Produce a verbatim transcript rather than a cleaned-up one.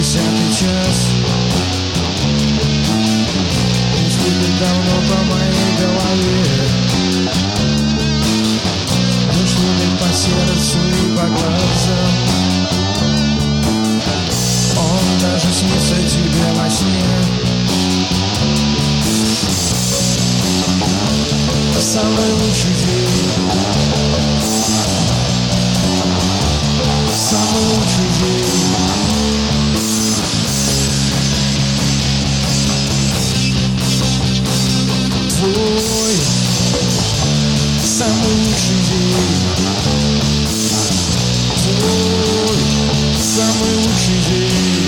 десятый час. Пусть летит давно по моей голове, дождь летит по сердцу и по глазам. Он даже снится тебе во сне. Самый лучший день, самый лучший день. Твой самый лучший день, твой самый лучший день.